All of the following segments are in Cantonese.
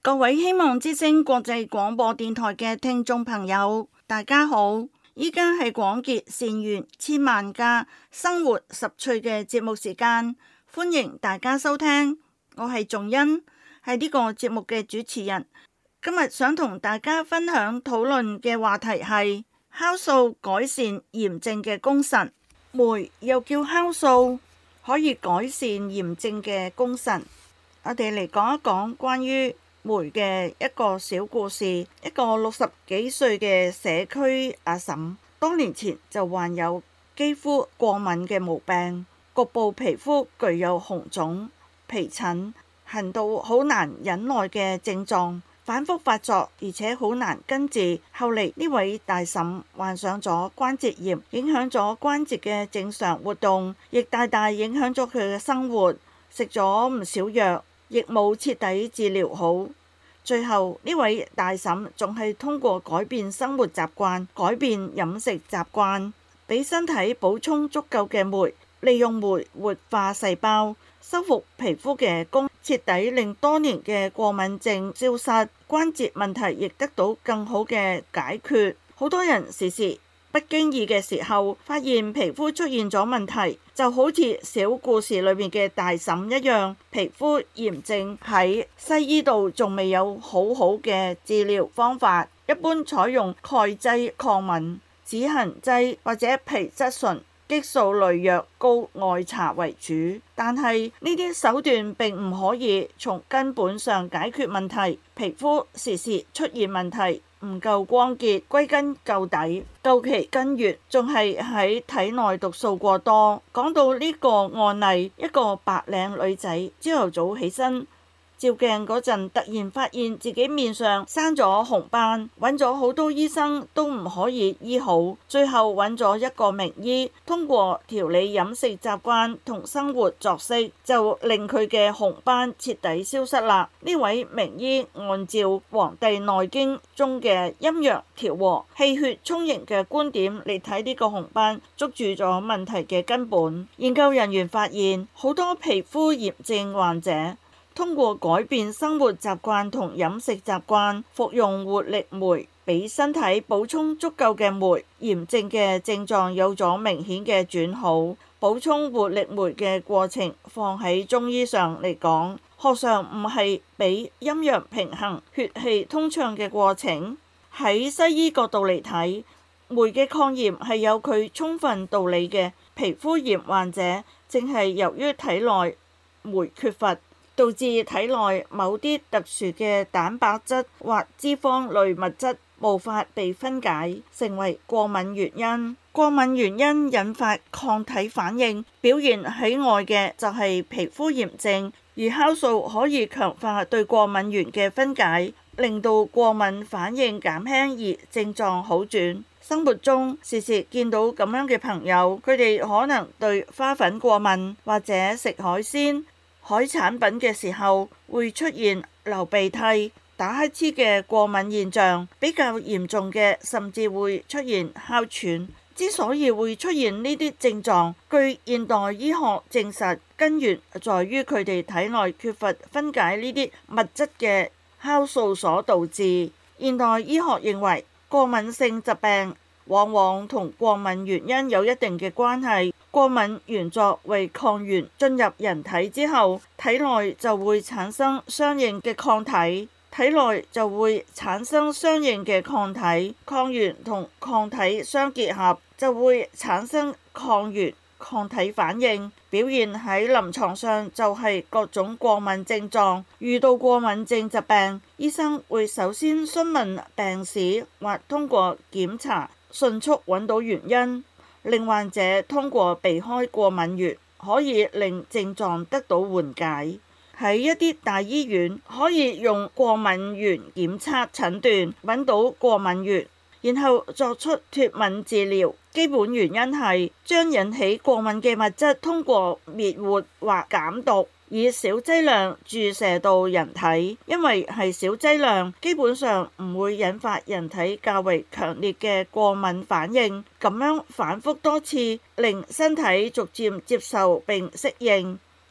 各位希望之聲國際廣播電台嘅聽眾朋友，大家好！依家係廣結善緣千萬家生活十趣嘅節目時間，歡迎大家收聽。我係仲恩，係呢個節目嘅主持人。今日想同大家分享討論嘅話題係酵素改善炎症嘅功臣。酶又叫酵素，可以改善炎症嘅功臣。我哋嚟講一講關於酶嘅一個小故事。一個60幾歲嘅社區阿嬸，多年前就患有肌膚過敏嘅毛病，局部皮膚具有紅腫、皮疹、痕到好難忍耐嘅症狀，反覆發作，而且好難根治。後嚟呢位大嬸患上咗關節炎，影響咗關節嘅正常活動，亦大大影響咗佢嘅生活。食咗唔少藥，亦冇徹底治療好。最後呢位大嬸仲係通過改變生活習慣、改變飲食習慣，俾身體補充足夠嘅酶，利用酶活化細胞，修復皮膚嘅功，徹底令多年嘅過敏症消失，關節問題亦得到更好嘅解決。好多人時時不經意嘅時候發現皮膚出現咗問題，就好似小故事裏面嘅大嬸一樣，皮膚炎症喺西醫度仲未有好好嘅治療方法，一般採用鈣劑抗敏、止痕劑或者皮質醇、激素類藥膏、外搽為主。但係呢啲手段並唔可以從根本上解決問題，皮膚時時出現問題，唔夠光潔，歸根究底，究其根源仲係喺體內毒素過多。講到呢個案例，一個白領女仔朝頭早起身照鏡嗰陣，突然發現自己面上生咗紅斑，揾咗好多醫生都唔可以醫好，最後揾咗一個名醫，通過調理飲食習慣同生活作息，就令佢嘅紅斑徹底消失啦。呢位名醫按照《黃帝內經》中嘅陰陽調和、氣血充盈嘅觀點嚟睇呢個紅斑，捉住咗問題嘅根本。研究人員發現，好多皮膚炎症患者通過改變生活習慣同飲食習慣，服用活力酶，俾身體補充足夠嘅酶，炎症嘅症狀有咗明顯嘅轉好。補充活力酶嘅過程放喺中醫上嚟講，學上唔係俾陰陽平衡、血氣通暢嘅過程。喺西醫角度嚟睇，酶嘅抗炎係有佢充分道理嘅。皮膚炎患者正係由於體內酶缺乏，導致體內某啲特殊嘅蛋白質或脂肪類物質無法被分解，成為過敏原因。過敏原因引發抗體反應，表現喺外嘅就係皮膚炎症，而酵素可以強化對過敏原嘅分解，令到過敏反應減輕而症狀好轉。生活中時時見到咁樣嘅朋友，佢哋可能對花粉過敏，或者食海鮮、海產品嘅時候會出現流鼻涕、打乞嗤嘅過敏現象，比較嚴重嘅甚至會出現哮喘。之所以會出現呢啲症狀，據現代醫學證實，根源在於佢哋體內缺乏分解呢啲物質嘅酵素所導致。現代醫學認為，過敏性疾病往往同過敏原因有一定嘅關係。過敏原作為抗原進入人體之後，體內就會產生相應嘅抗體，抗原同抗體相結合，就會產生抗原抗體反應，表現喺臨床上就係各種過敏症狀。遇到過敏症疾病，醫生會首先詢問病史，或通過檢查迅速揾到原因，令患者通過避開過敏源，可以令症狀得到緩解。喺一啲大醫院，可以用過敏原檢測診斷，揾到過敏源，然後作出脫敏治療。基本原因係將引起過敏嘅物質通過滅活或減毒，以小劑量注射到人體。因為係小劑量，基本上唔會引發人體較為強烈嘅過敏反應。咁樣反覆多次，令身體逐漸接受並適應。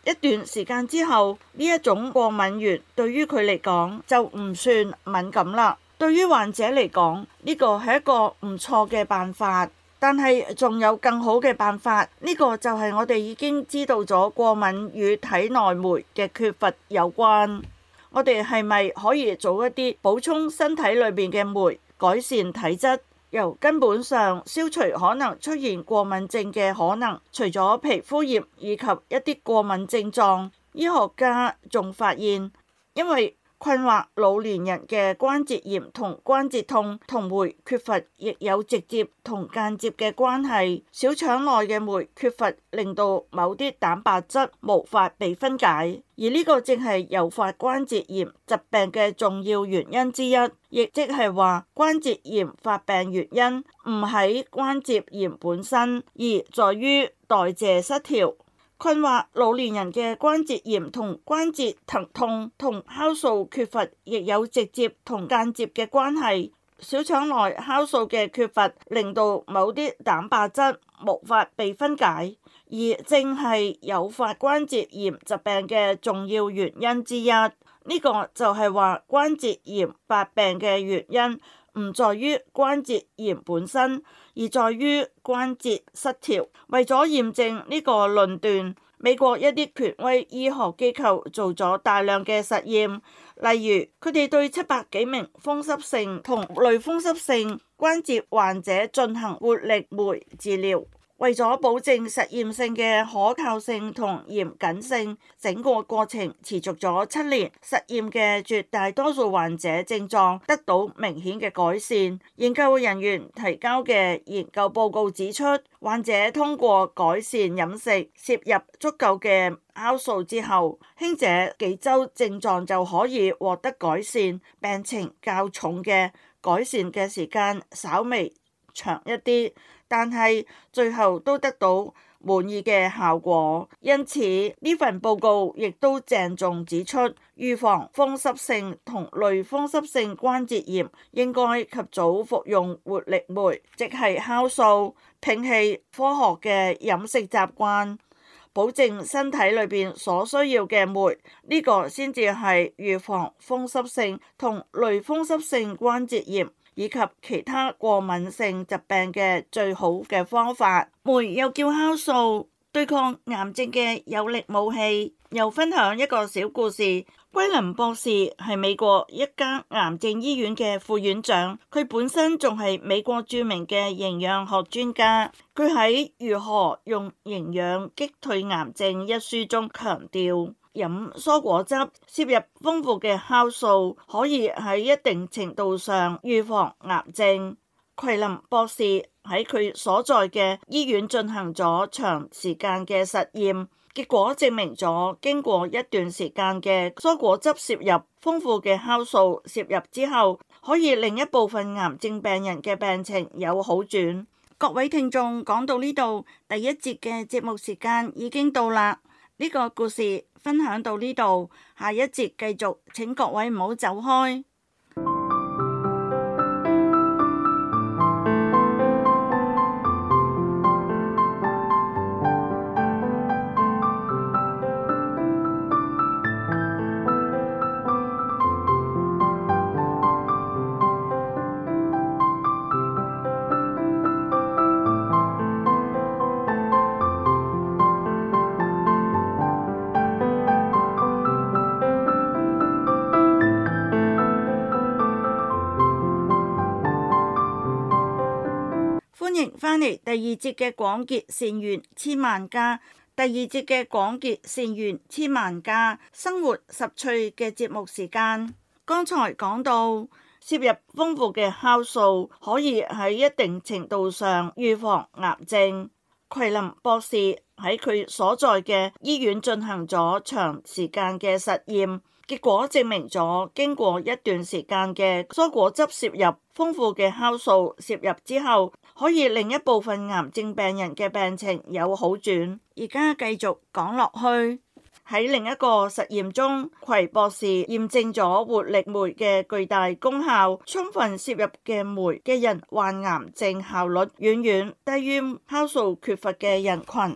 一段時間之後，呢一種過敏源對於佢嚟講就唔算敏感啦。對於患者嚟講，呢個係一個唔錯嘅辦法。但係仲有更好嘅辦法，呢個就係我哋已經知道咗過敏與體內酶嘅缺乏有關。我哋係咪可以做一啲補充身體裏面嘅酶，改善體質，由根本上消除可能出現過敏症嘅可能？除咗皮膚炎以及一啲過敏症狀，醫學家仲發現，因為困惑老年人嘅關節炎同關節痛同酶缺乏亦有直接同間接嘅關係。小腸內嘅酶缺乏令到某啲蛋白質無法被分解，而呢個正係誘發關節炎疾病嘅重要原因之一。亦即係話，關節炎發病原因唔喺關節炎本身，而在於代謝失調。困惑老年人嘅關節炎同關節疼痛同酵素缺乏亦有直接同間接嘅關係。小腸內酵素嘅缺乏令到某啲蛋白質無法被分解，而正係誘發關節炎疾病嘅重要原因之一。呢個就係話，關節炎發病嘅原因唔在於關節炎本身，而在於關節失調。為咗驗證呢個論斷，美國一啲權威醫學機構做咗大量嘅實驗，例如佢哋對700幾名風濕性同類風濕性關節患者進行活力酶治療。為咗保證實驗性嘅可靠性同嚴謹性，整個過程持續咗7年。實驗嘅絕大多數患者症狀得到明顯嘅改善。研究人員提交嘅研究報告指出，患者通過改善飲食、攝入足夠嘅酵素之後，輕者幾週症狀就可以獲得改善，病情較重嘅改善嘅時間稍微長一啲，但係最後都得到滿意嘅效果。因此呢份報告亦都鄭重指出，預防風濕性同類風濕性關節炎應該及早服用活力酶，即係酵素，摒棄科學嘅飲食習慣，保證身體裏邊所需要嘅酶，呢個先至係預防風濕性同類風濕性關節炎以及其他過敏性疾病嘅最好嘅方法。酶又叫酵素，對抗癌症嘅有力武器。又分享一個小故事。桂林博士係美國一家癌症醫院嘅副院長，佢本身仲係美國著名嘅營養學專家。佢喺《如何用營養擊退癌症》一書中強調，飲蔬果汁攝入豐富嘅酵素，可以喺一定程度上預防癌症。桂林博士喺佢所在嘅醫院進行咗長時間嘅實驗，結果證明咗經過一段時間嘅蔬果汁攝入豐富嘅酵素攝入之後，可以令一部分癌症病人嘅病情有好轉。各位聽眾，講到呢度，第一節嘅節目時間已經到啦。呢個故事分享到呢度，下一節繼續，請各位唔好走開。歡迎返嚟第二節嘅廣結善緣千萬家，第二節嘅廣結善緣千萬家生活十趣嘅節目時間。剛才講到攝入豐富嘅酵素可以喺一定程度上預防癌症。桂林博士喺佢所在嘅醫院進行咗長時間嘅實驗，結果證明咗經過一段時間嘅蔬果汁攝入豐富嘅酵素攝入之後，可以令一部分癌症病人嘅病情有好轉。而家繼續講落去，喺另一個實驗中，葵博士驗證咗活力酶嘅巨大功效，充分攝入嘅酶嘅人患癌症效率遠遠低於酵素缺乏嘅人群。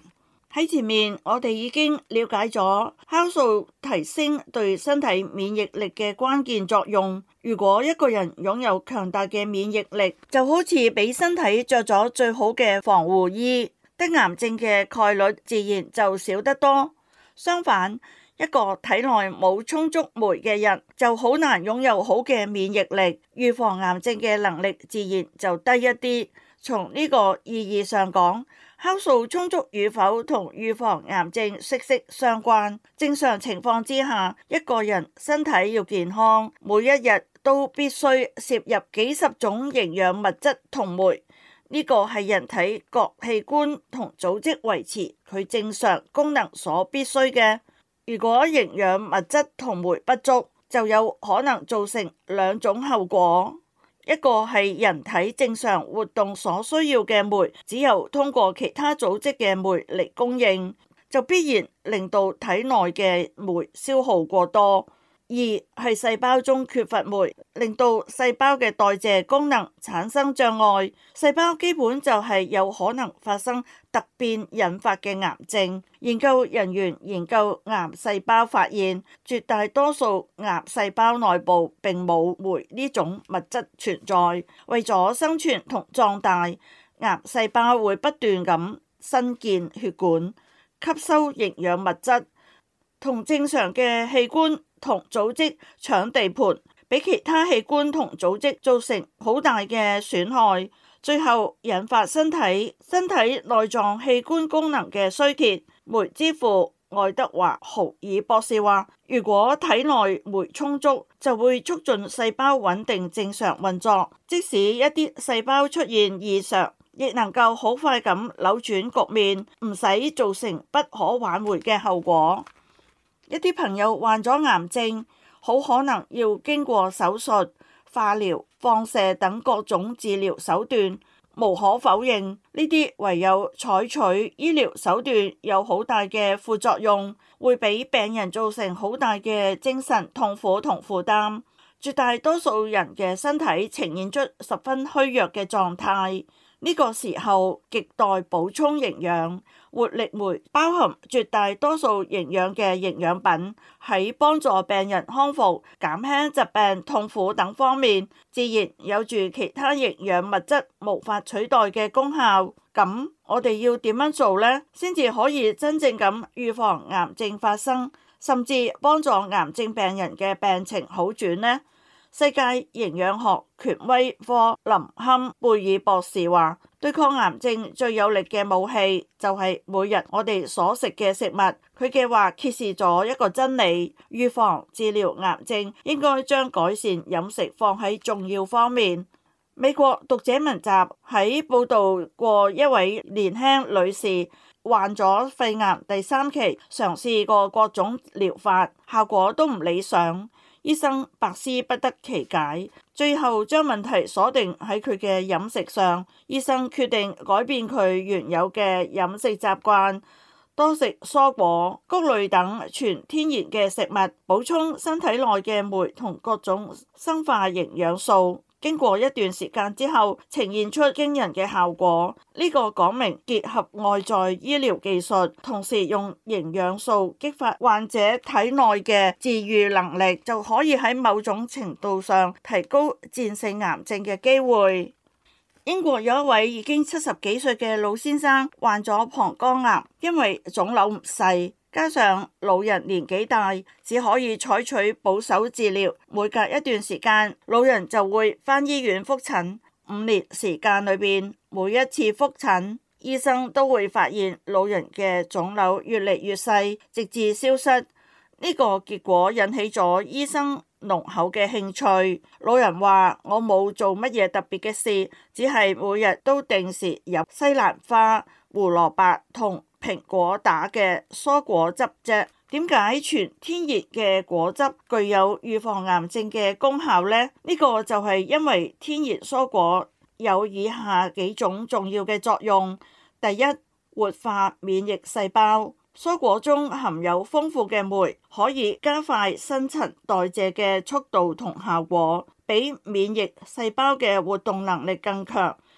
喺前面我哋已經了解咗酵素提升對身體免疫力嘅關鍵作用。如果一個人擁有強大嘅免疫力，就好似俾身體着咗最好嘅防護衣，得癌症嘅概率自然就少得多。相反，一個體內冇充足酶嘅人，就好難擁有好嘅免疫力，預防癌症嘅能力自然就低一啲。從呢個意義上講，酵素充足與否同預防癌症息息相關。正常情況之下，一個人身體要健康，每一日都必須攝入幾十種營養物質同酶，呢個係人體各器官同組織維持佢正常功能所必須嘅。如果營養物質同酶不足，就有可能造成兩種後果。一個係人體正常活動所需要嘅酶，只有通過其他組織嘅酶嚟供應，就必然令到體內嘅酶消耗過多。二係細胞中缺乏酶，令到細胞嘅代謝功能產生障礙，細胞基本就係有可能發生突變引發嘅癌症。研究人員研究癌細胞發現，絕大多數癌細胞內部並冇酶呢種物質存在。為咗生存同壯大，癌細胞會不斷咁新建血管，吸收營養物質，同正常嘅器官同組織搶地盤，俾其他器官同組織造成好大嘅損害，最後引發身體內臟器官功能嘅衰竭。酶之父愛德華豪爾博士話，如果體內酶充足，就會促進細胞穩定正常運作，即使一啲細胞出現異常，亦能夠好快咁扭轉局面，唔使造成不可挽回嘅後果。一啲朋友患咗癌症，好可能要經過手術、化療、放射等各種治療手段。無可否認，呢啲唯有採取醫療手段有好大嘅副作用，會俾病人造成好大嘅精神痛苦同負擔。絕大多數人嘅身體呈現出十分虛弱嘅狀態，呢個時候亟待補充營養。活力酶包含絕大多數營養嘅營養品，喺幫助病人康復、減輕疾病痛苦等方面，自然有住其他營養物質無法取代嘅功效。咁我哋要點樣做呢？先至可以真正咁預防癌症發生，甚至幫助癌症病人嘅病情好轉呢？世界營養學權威科林坎貝爾博士話，對抗癌症最有力嘅武器就係每日我哋所食嘅食物。佢嘅話揭示咗一個真理：預防治療癌症應該將改善飲食放喺重要方面。美國讀者文集喺報道過一位年輕女士患咗肺癌第3期，嘗試過各種療法，效果都唔理想。醫生百思不得其解，最後將問題鎖定喺佢嘅飲食上。醫生決定改變佢原有嘅飲食習慣，多食蔬果、穀類等全天然嘅食物，補充身體內嘅酶同各種生化營養素。經過一段時間之後，呈現出驚人嘅效果。呢個講明結合外在醫療技術，同時用營養素激發患者體內嘅自癒能力，就可以喺某種程度上提高戰勝癌症嘅機會。英國有一位已經70幾歲嘅老先生患咗膀胱癌，因為腫瘤唔細，加上老人年紀大，只可以採取保守治療。每隔一段時間，老人就會返醫院復診。5年時間裏邊，每一次復診，醫生都會發現老人嘅腫瘤越嚟越細，直至消失。呢個結果引起咗醫生濃厚嘅興趣。老人話：我冇做乜嘢特別嘅事，只係每日都定時飲西蘭花、胡蘿蔔同蘋果打嘅蔬果汁啫。點解全天然嘅果汁具有預防癌症嘅功效呢？呢個就係因為天然蔬果有以下幾種重要嘅作用。第一，活化免疫細胞。蔬果中含有豐富嘅酶，可以加快新陳代謝嘅速度同效果，比免疫細胞嘅活動能力更強。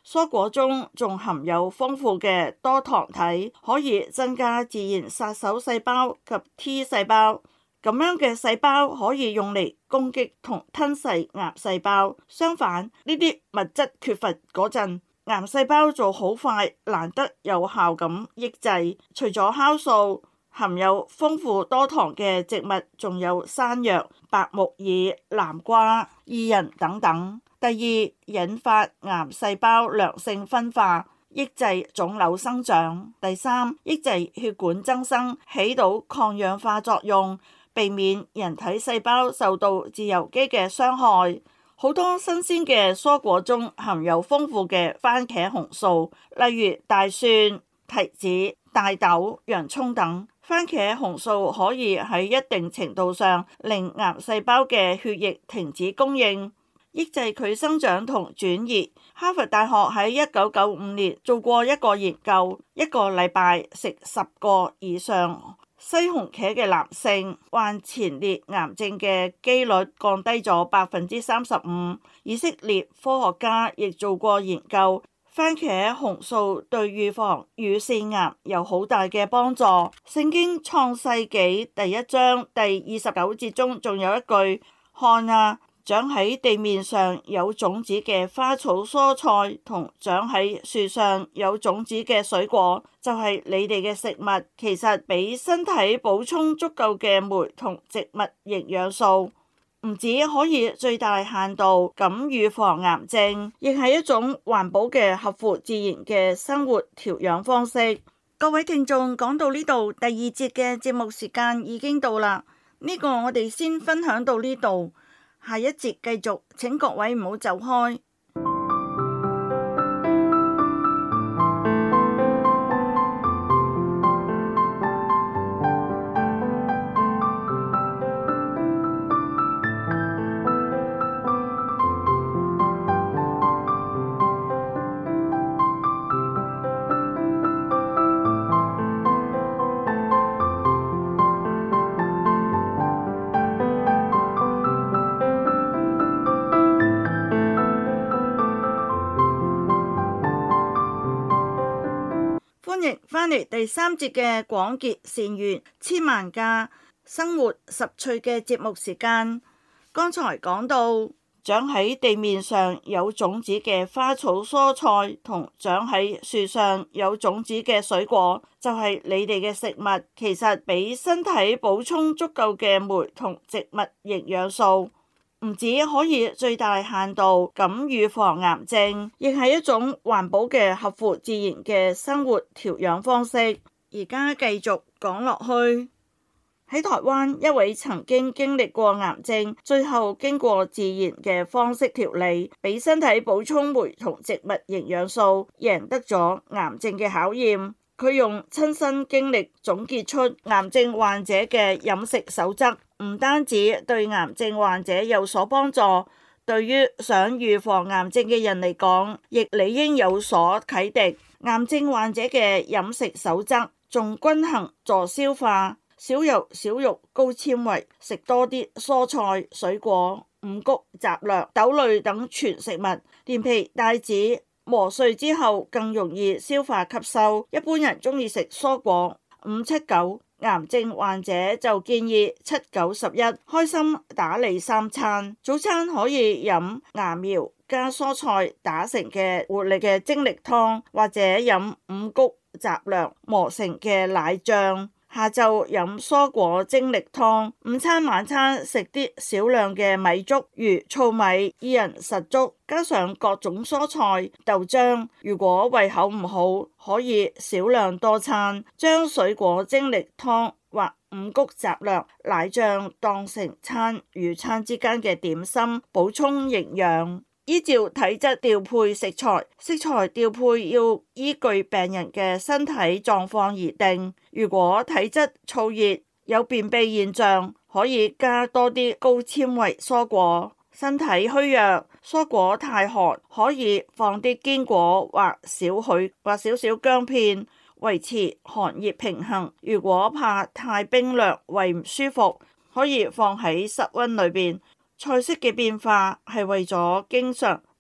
蔬果中仲含有豐富嘅多糖體，可以增加自然殺手細胞及 T 細胞。咁樣嘅細胞可以用嚟攻擊同吞噬癌細胞。相反，呢啲物質缺乏嗰陣，癌細胞就好快難得有效咁抑制。除咗酵素，含有豐富多糖嘅植物仲有山藥、白木耳、南瓜、薏仁等等。第二，引發癌細胞良性分化，抑制腫瘤生長。第三，抑制血管增生，起到抗氧化作用，避免人體細胞受到自由基嘅傷害。好多新鮮嘅蔬果中含有豐富嘅番茄紅素，例如大蒜、提子、大豆、洋蔥等。番茄紅素可以喺一定程度上令癌細胞嘅血液停止供應，抑制佢生長同轉移。哈佛大學喺1995年做過一個研究，一個禮拜食10個以上西紅柿嘅男性，患前列癌症嘅機率降低咗35%。以色列科學家亦做過研究，番茄紅素對預防乳腺癌有好大嘅幫助。聖經創世紀第1章第29節中仲有一句：看啊，長喺地面上有種子嘅花草蔬菜同長喺樹上有種子嘅水果，就係你哋嘅食物。其實俾身體補充足夠嘅酶同植物營養素，唔止可以最大限度咁預防癌症，亦係一種環保嘅合乎自然嘅生活調養方式。各位聽眾，講到呢度，第2節嘅節目時間已經到啦。呢個我哋先分享到呢度，下一節繼續，請各位唔好走開。歡迎返嚟第3節嘅廣結善緣千萬家生活十趣嘅節目時間。剛才講到長喺地面上有種子嘅花草蔬菜同長喺樹上有種子嘅水果，就係你哋嘅食物。其實俾身體補充足夠嘅酶同植物營養素，唔止可以最大限度咁預防癌症，亦係一種環保嘅合乎自然嘅生活調養方式。而家繼續講落去。喺台灣，一位曾經經歷過癌症，最後經過自然嘅方式調理，俾身體補充酶同植物營養素，贏得咗癌症嘅考驗。佢用親身經歷總結出癌症患者嘅飲食守則，唔單止對癌症患者有所幫助，對於想預防癌症嘅人嚟講，亦理應有所啟迪。癌症患者嘅飲食守則仲均衡助消化，少油少肉高纖維，食多啲蔬菜水果、五穀雜糧、豆類等全食物，連皮帶籽磨碎之後更容易消化吸收。一般人中意食蔬果579，癌症患者就建議791，開心打理3餐。早餐可以飲芽苗加蔬菜打成嘅活力嘅精力湯，或者飲五穀雜糧磨成嘅奶醬。下晝飲蔬果精力湯。午餐晚餐食啲少量嘅米粥，如糙米、薏仁實粥，加上各種蔬菜、豆漿。如果胃口唔好，可以少量多餐，將水果精力湯或五穀雜糧奶醬當成餐與餐之間嘅點心，補充營養。依照體質調配食材，食材調配要依據病人嘅身體狀況而定。如果體質燥熱，有便秘現象，可以加多啲高纖維蔬果。身體虛弱，蔬果太寒，可以放啲堅果或少許或少少薑片，維持寒熱平衡。如果怕太冰涼，胃唔舒服，可以放喺室溫裏邊。菜式嘅變化係為咗經常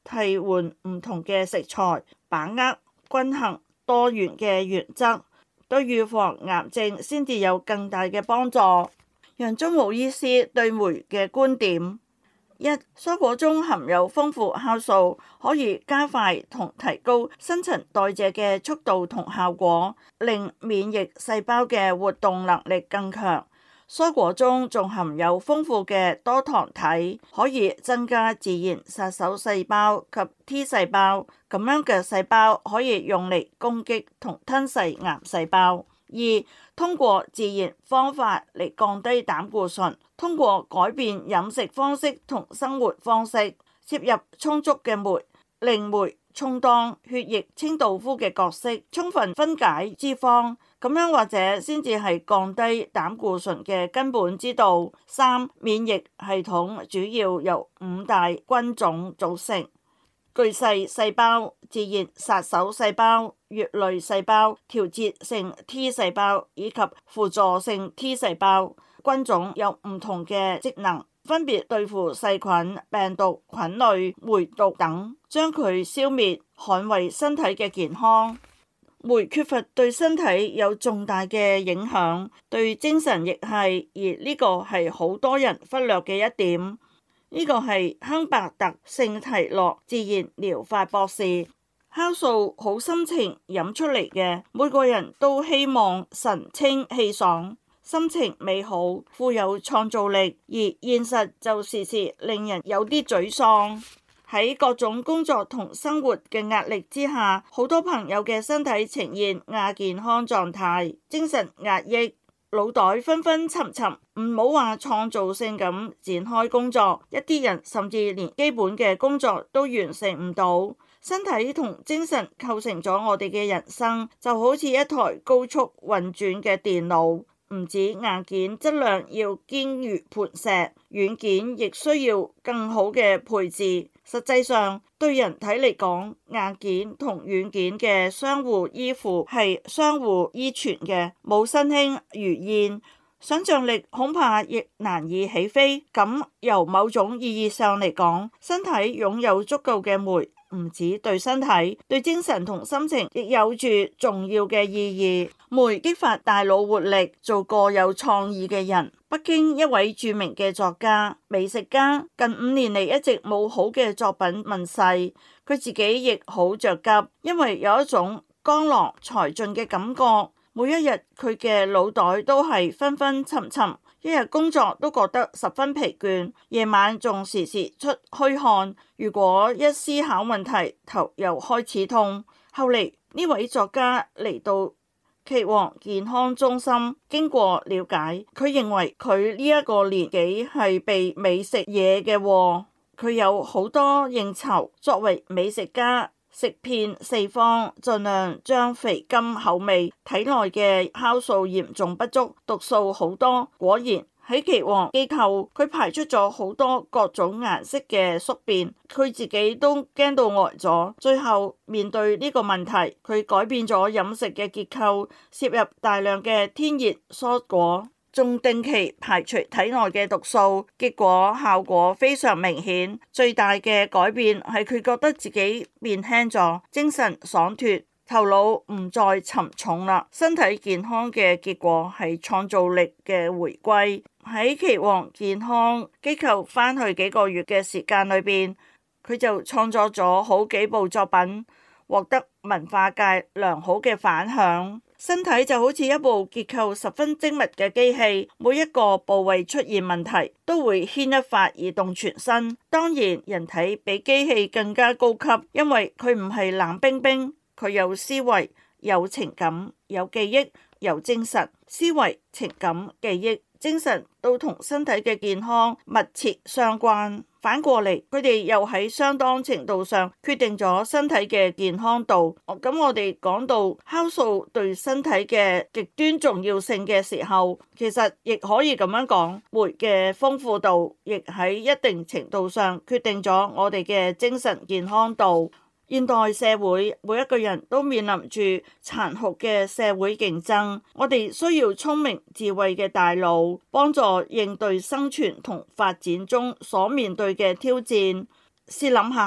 替換唔同嘅食材，把握均衡多元嘅原則，對預防癌症先至有更大嘅幫助。楊宗武醫師對酶嘅觀點：一、蔬果中含有豐富酵素，可以加快同提高新陳代謝嘅速度同效果，令免疫細胞嘅活動能力更強。蔬果中仲含有豐富嘅多糖體，可以增加自然殺手細胞及 T 細胞，咁樣嘅細胞可以用嚟攻擊同吞噬癌細胞。二、通過自然方法嚟降低膽固醇，通過改變飲食方式同生活方式，攝入充足嘅酶，令酶充當血液清道夫嘅角色，充分分解脂肪，咁樣或者先至係降低膽固醇嘅根本之道。三、免疫系統主要由5大軍種組成：巨細細胞、自然殺手細胞、乙類細胞、調節性 T 細胞以及輔助性 T 細胞。軍種有唔同嘅職能，分別對付細菌、病毒、菌類、梅毒等，將佢消滅，捍衛身體嘅健康。酶缺乏對身體有重大嘅影響，對精神亦係，而呢個係好多人忽略嘅一點。呢個係亨伯特聖提洛自然療法博士。酵素好心情飲出嚟嘅，每個人都希望神清氣爽，心情美好，富有創造力，而現實就時時令人有啲沮喪。喺各種工作同生活嘅壓力之下，好多朋友嘅身體呈現亞健康狀態，精神壓抑，腦袋昏昏沉沉，唔好話創造性咁展開工作，一啲人甚至連基本嘅工作都完成唔到。身體同精神構成咗我哋嘅人生，就好似一台高速運轉嘅電腦，唔止硬件質量要堅如磐石，軟件亦需要更好嘅配置。實際上，對人體嚟講，硬件同軟件嘅相互依附係相互依存嘅，冇新興如燕，想象力恐怕亦難以起飛。咁由某種意義上嚟講，身體擁有足夠嘅酶，唔止對身體，對精神同心情亦有住重要嘅意義。酶激發大腦活力，做個有創意嘅人。北京一位著名嘅作家、美食家，近5年嚟一直冇好嘅作品問世，佢自己亦好着急，因為有一種江郎才盡嘅感覺。每一日佢嘅腦袋都係昏昏沉沉，一日工作都覺得十分疲倦，夜晚仲時時出虛汗。如果一思考問題，頭又開始痛。後嚟呢位作家嚟到岐黃健康中心，經過了解，佢認為佢呢一個年紀係被美食惹嘅禍。佢有好多應酬，作為美食家，食遍四方，盡量將肥甘口味，體內嘅酵素嚴重不足，毒素好多。果然喺岐黃機構，佢排出咗好多各種顏色嘅宿便，佢自己都驚到呆咗。最後面對呢個問題，佢改變咗飲食嘅結構，攝入大量嘅天然蔬果，仲定期排除體內嘅毒素，結果效果非常明顯。最大嘅改變係佢覺得自己變輕咗，精神爽脫，頭腦唔再沉重啦。身體健康嘅結果係創造力嘅回歸。喺岐黃健康機構返去幾個月嘅時間裏邊，佢就創作咗好幾部作品，獲得文化界良好嘅反響。身體就好似一部結構十分精密嘅機器，每一個部位出現問題，都會牽一髮而動全身。當然，人體比機器更加高級，因為佢唔係冷冰冰，佢有思維、有情感、有記憶、有精神。思維、情感、記憶、精神都同身體嘅健康密切相關。反過嚟，佢哋又喺相當程度上決定咗身體嘅健康度。咁我哋講到酵素對身體嘅極端重要性嘅時候，其實亦可以咁樣講，酶嘅豐富度亦喺一定程度上決定咗我哋嘅精神健康度。現代社會每一個人都面臨住殘酷嘅社會競爭，我哋需要聰明智慧嘅大腦，幫助應對生存同發展中所面對嘅挑戰。試諗下，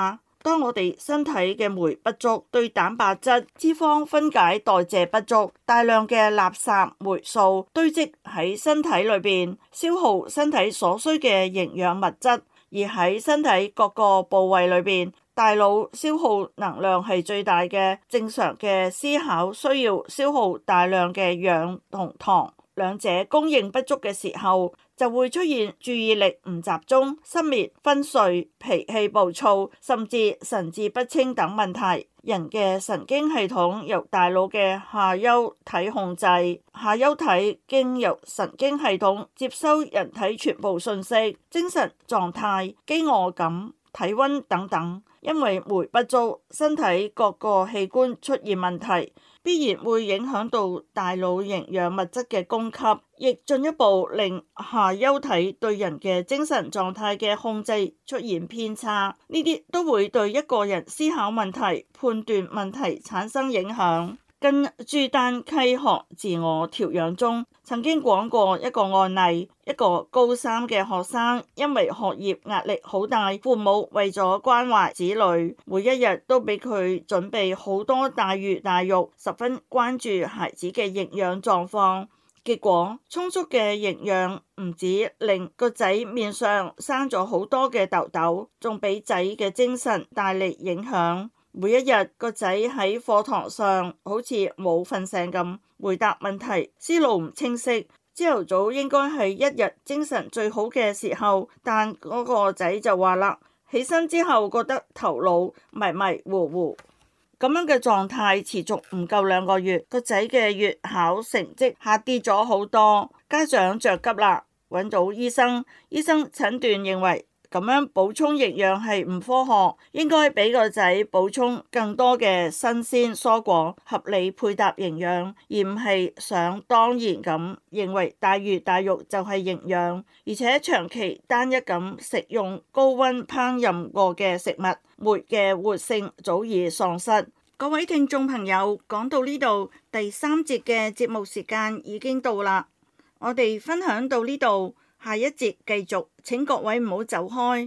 當我哋身體嘅酶不足，對蛋白質、脂肪分解代謝不足，大量嘅垃圾酶素堆積喺身體裏邊，消耗身體所需嘅營養物質。而喺身體各個部位裏邊，大腦消耗能量係最大嘅。正常嘅思考需要消耗大量嘅氧同糖，兩者供應不足嘅時候，就會出現注意力唔集中、失眠、昏睡、脾氣暴躁，甚至神志不清等問題。人嘅神經系統由大腦嘅下丘體控制，下丘體經由神經系統接收人體全部信息，精神狀態、飢餓感、體溫等等。因為酶不足，身體各個器官出現問題，必然會影響到大腦營養物質嘅供給，亦進一步令下丘體對人嘅精神狀態嘅控制出現偏差。呢啲都會對一個人思考問題、判斷問題產生影響。跟朱丹溪學自我調養中曾經講過一個案例，一個高三嘅學生因為學業壓力好大，父母為咗關懷子女，每一日都俾佢準備好多大魚大肉，十分關注孩子嘅營養狀況。結果充足嘅營養唔止令個仔面上生咗好多嘅痘痘，仲俾仔嘅精神帶嚟影響。每一日個仔喺課堂上好似冇瞓醒咁，回答問題思路唔清晰。朝頭早應該係一日精神最好嘅時候，但嗰個仔就話啦，起身之後覺得頭腦迷迷糊糊。咁樣嘅狀態持續唔夠2個月，個仔嘅月考成績下跌咗好多，家長着急啦，揾到醫生，醫生診斷認為咁樣補充營養係唔科學，應該俾個仔補充更多嘅新鮮蔬果，合理配搭營養，而唔係想當然咁認為大魚大肉就係營養，而且長期單一咁食用高溫烹飪過嘅食物，酶嘅活性早已喪失。各位聽眾朋友，講到呢度，第3節嘅節目時間已經到啦，我哋分享到呢度。下一節繼續，請各位唔好走開。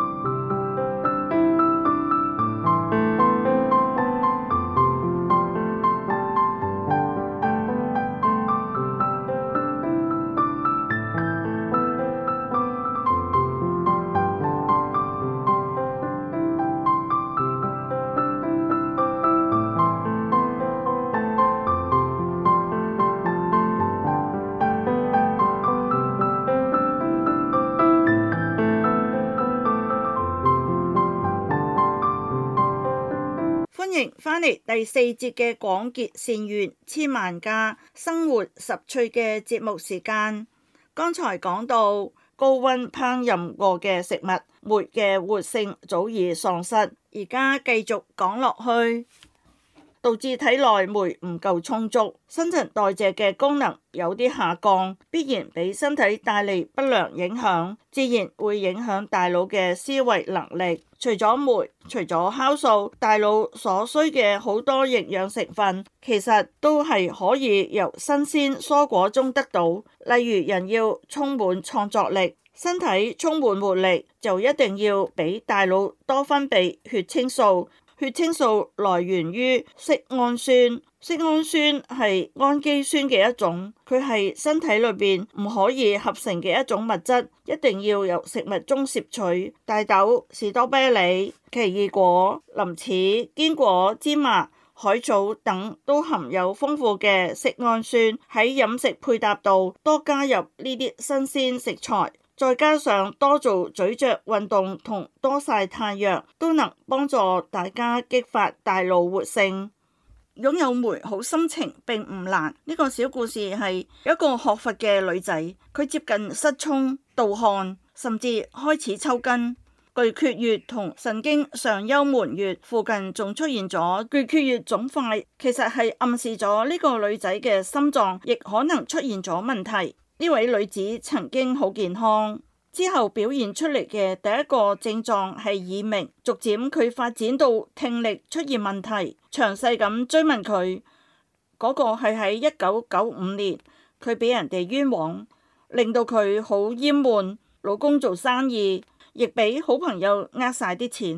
歡迎返嚟第4節嘅廣結善緣千萬家生活十趣嘅節目時間。剛才講到高溫烹飪過嘅食物，酶嘅活性早已喪失。而家繼續講落去，導致體內酶唔夠充足，新陳代謝嘅功能有啲下降，必然俾身體帶嚟不良影響，自然會影響大腦嘅思維能力。除咗酶，除咗酵素，大腦所需嘅好多營養成分，其實都係可以由新鮮蔬果中得到。例如人要充滿創作力，身體充滿活力，就一定要俾大腦多分泌血清素。血清素來源於色氨酸，色氨酸係氨基酸嘅一種，佢係身體裏邊唔可以合成嘅一種物質，一定要由食物中攝取。大豆、士多啤梨、奇異果、林柿、堅果、芝麻、海藻等都含有豐富嘅色氨酸，喺飲食配搭度多加入呢啲新鮮食材，再加上多做咀嚼運動同多曬太陽，都能幫助大家激發大腦活性。擁有美好心情並唔難。呢個小故事係一個學佛嘅女仔，佢接近失聰、盜汗，甚至開始抽筋。巨缺穴同神經上幽門穴附近仲出現咗巨缺穴腫塊，其實係暗示咗呢個女仔嘅心臟亦可能出現咗問題。呢位女子曾經好健康，之後表現出嚟嘅第一個症狀係耳鳴，逐漸佢發展到聽力出現問題。詳細咁追問佢，嗰個係喺1995年，佢俾人哋冤枉，令到佢好厭悶。老公做生意，亦俾好朋友呃晒啲錢，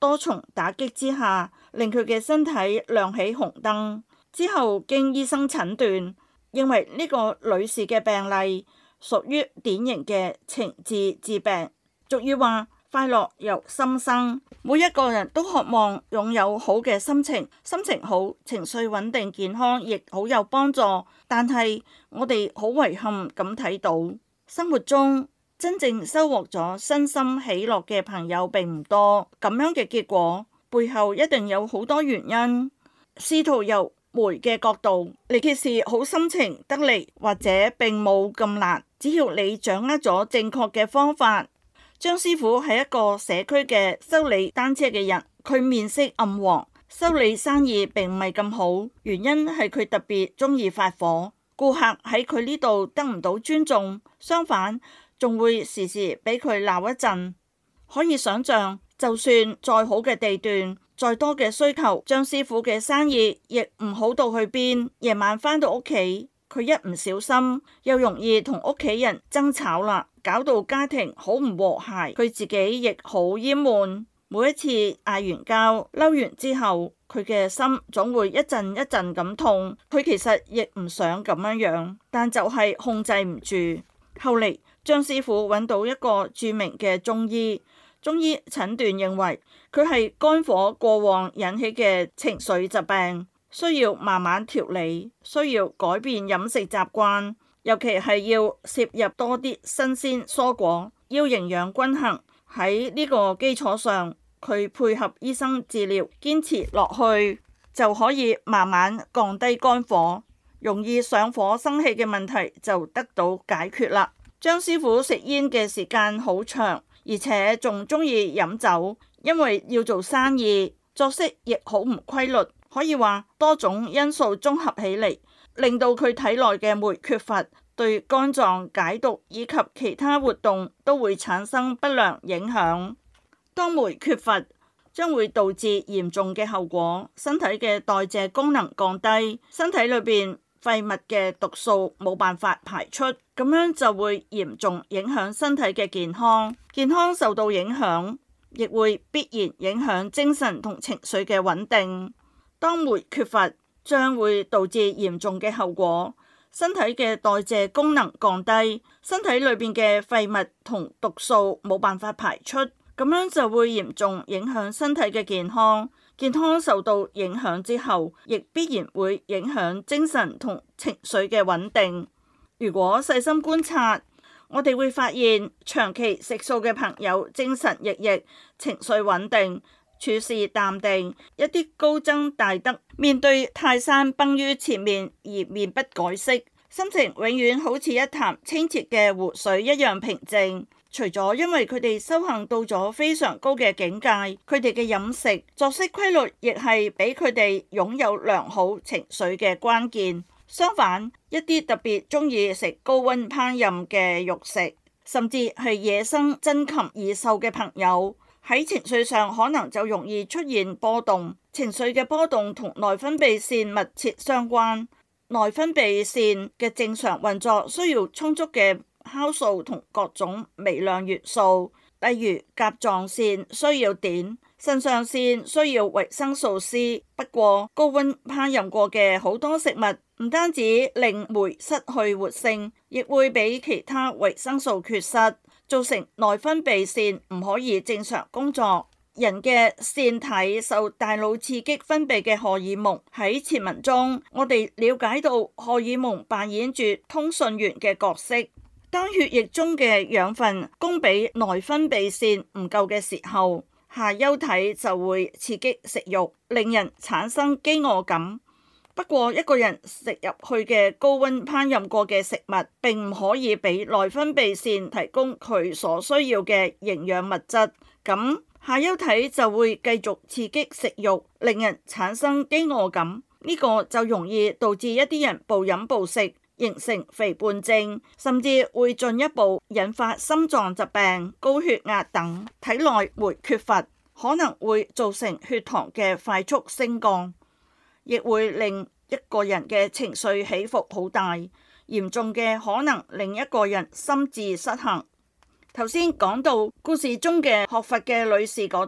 多重打擊之下，令佢嘅身體亮起紅燈。之後經醫生診斷，認為呢個女士嘅病例屬於典型嘅情志致病。俗語話，快樂由心生，每一個人都渴望擁有好嘅心情，心情好，情緒穩定健康亦好有幫助。但係我哋好遺憾咁睇到，生活中真正收穫咗身心喜樂嘅朋友並唔多。咁樣嘅結果背後一定有好多原因。試圖由梅嘅角度嚟揭示好心情得嚟，或者並冇咁難，只要你掌握咗正確嘅方法。張師傅係一個社區嘅修理單車嘅人，佢面色暗黃，修理生意並唔係咁好，原因係佢特別中意發火，顧客喺佢呢度得唔到尊重，相反仲會時時俾佢鬧一陣。可以想象，就算再好嘅地段，再多嘅需求，張師傅嘅生意亦唔好到去邊。夜晚返到屋企，佢一唔小心又容易同屋企人爭吵啦，搞到家庭好唔和諧，佢自己亦好厭悶。每一次嗌完交嬲完之後，佢嘅心總會一陣一陣咁痛。佢其實亦唔想咁樣，但就係控制唔住。後嚟張師傅揾到一個著名嘅中醫，中醫診斷認為佢係肝火過旺引起嘅情緒疾病，需要慢慢調理，需要改變飲食習慣，尤其係要攝入多啲新鮮蔬果，要營養均衡。喺呢個基礎上，佢配合醫生治療，堅持落去就可以慢慢降低肝火，容易上火生氣嘅問題就得到解決啦。張師傅食煙嘅時間好長，而且仲中意飲酒，因為要做生意，作息亦好唔規律，可以話多種因素綜合起嚟，令到佢體內嘅鎂缺乏，對肝臟解毒以及其他活動都會產生不良影響。當鎂缺乏，將會導致嚴重嘅後果，身體嘅代謝功能降低，身體裏邊廢物嘅毒素冇辦法排出，咁樣就會嚴重影響身體嘅健康。健康受到影響，亦會必然影響精神同情緒嘅穩定。當鎂缺乏，將會導致嚴重嘅後果，身體嘅代謝功能降低，身體裏邊嘅廢物同毒素冇辦法排出，咁樣就會嚴重影響身體嘅健康。健康受到影響之後，亦必然會影響精神同情緒嘅穩定。如果細心觀察，我哋會發現長期食素嘅朋友精神奕奕，情緒穩定，處事淡定，一啲高僧大德面對泰山崩於前面而面不改色，心情永遠好似一潭清澈嘅湖水一樣平靜。除咗因為佢哋修行到咗非常高嘅境界，佢哋嘅飲食作息規律亦係俾佢哋擁有良好情緒嘅關鍵。相反，一啲特別中意食高溫烹飪嘅肉食，甚至係野生珍禽異獸嘅朋友，喺情緒上可能就容易出現波動。情緒嘅波動同內分泌腺密切相關，內分泌腺嘅正常運作需要充足嘅酵素同各種微量元素，例如甲狀腺需要碘，腎上腺需要維生素 C。不過高溫烹飪過嘅好多食物唔單止令酶失去活性，亦會俾其他維生素缺失，造成內分泌腺唔可以正常工作。人嘅腺體受大腦刺激分泌嘅荷爾蒙，喺前文中我哋了解到荷爾蒙扮演住通訊員嘅角色。當血液中嘅養分供俾內分泌腺唔夠嘅時候，下丘體就會刺激食慾，令人產生飢餓感。不過一個人食入去嘅高溫烹飪過嘅食物，並唔可以俾內分泌腺提供佢所需要嘅營養物質，咁下丘體就會繼續刺激食慾，令人產生飢餓感。呢個就容易導致一啲人暴飲暴食，形成肥胖症，甚至會進一步引發心臟疾病、高血壓等。體內鎂缺乏可能會造成血糖嘅快速升降，亦會令一個人嘅情緒起伏好大，嚴重嘅可能令一個人心智失衡。頭先講到故事中嘅學佛嘅女士嗰度，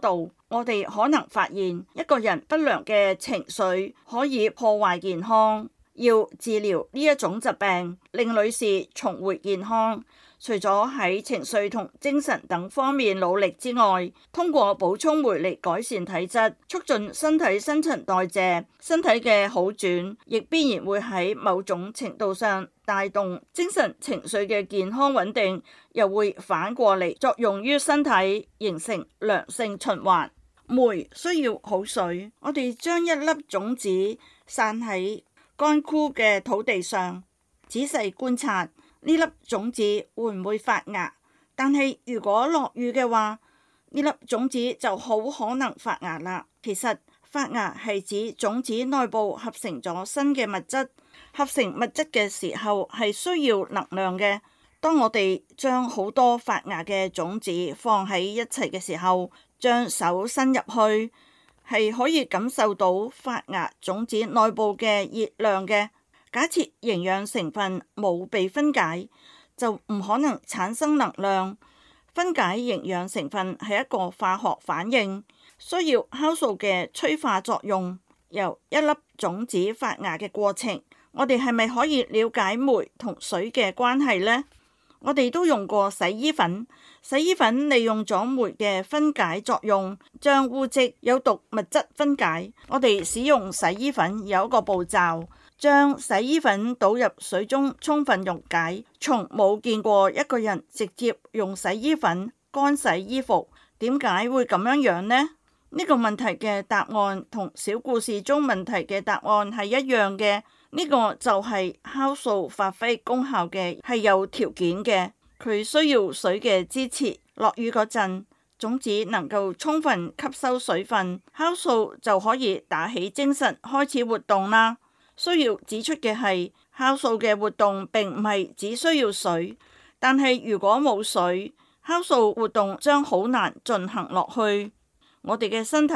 我哋可能發現一個人不良嘅情緒可以破壞健康。要治療呢一種疾病，令女士重回健康，除咗喺情緒同精神等方面努力之外，通過補充鎂嚟改善體質，促進身體新陳代謝，身體嘅好轉，亦必然會喺某種程度上帶動精神情緒嘅健康穩定，又會反過嚟作用於身體，形成良性循環。鎂需要好水，我哋將一粒種子散喺乾枯嘅土地上，仔細觀察呢粒種子會唔會發芽。但係如果落雨嘅話，呢粒種子就好可能發芽啦。其實發芽係指種子內部合成咗新嘅物質，合成物質嘅時候係需要能量嘅。當我哋將好多發芽嘅種子放喺一齊嘅時候，將手伸入去，係可以感受到發芽種子內部嘅熱量嘅。假設營養成分冇被分解，就唔可能產生能量。分解營養成分係一個化學反應，需要酵素嘅催化作用。由一粒種子發芽嘅過程，我哋係咪可以了解鎂同水嘅關係呢？我哋都用過洗衣粉，洗衣粉利用咗鎂嘅分解作用，將污漬有毒物質分解。我哋使用洗衣粉有一個步驟，將洗衣粉倒入水中充分溶解。從冇見過一個人直接用洗衣粉乾洗衣服，點解會咁樣樣呢？呢個問題嘅答案同小故事中問題嘅答案係一樣嘅。呢個就係酵素發揮功效嘅係有條件嘅，佢需要水嘅支持。落雨嗰陣，種子能夠充分吸收水分，酵素就可以打起精神開始活動啦。需要指出嘅係，酵素嘅活動並唔係只需要水，但係如果冇水，酵素活動將好難進行落去。我哋嘅身體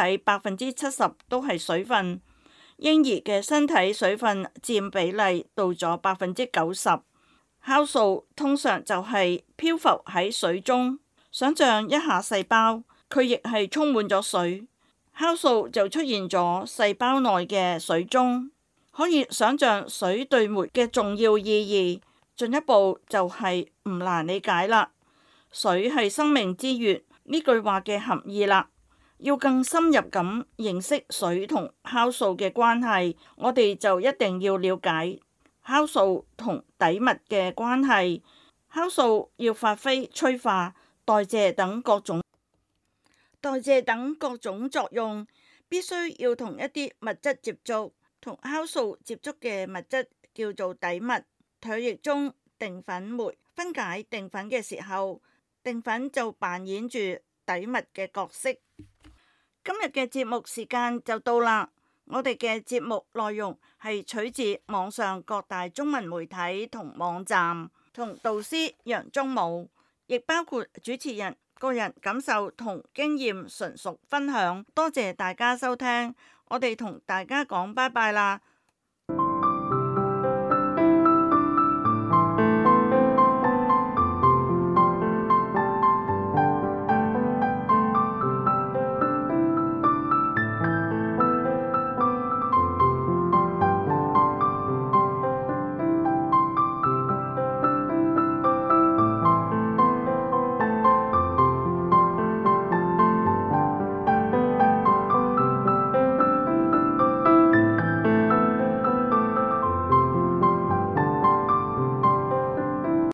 70%都係水分。嬰兒嘅身體水分佔比例到咗90%，酵素通常就係漂浮喺水中。想象一下細胞，佢亦係充滿咗水，酵素就出現咗細胞內嘅水中。可以想象水對鎂嘅重要意義，進一步就係唔難理解啦。水係生命之源呢句話嘅含義啦。要更深入咁認識水同酵素嘅關係，我哋就一定要了解酵素同底物嘅關係。酵素要發揮催化、代謝等各種作用，必須要同一啲物質接觸。同酵素接觸嘅物質叫做底物。唾液中澱粉酶分解澱粉嘅時候，澱粉就扮演住底物嘅角色。今日嘅節目時間就到啦，我哋嘅節目內容係取自網上各大中文媒體同網站，同導師楊宗武，亦包括主持人個人感受同經驗純屬分享。多謝大家收聽，我哋同大家講拜拜啦，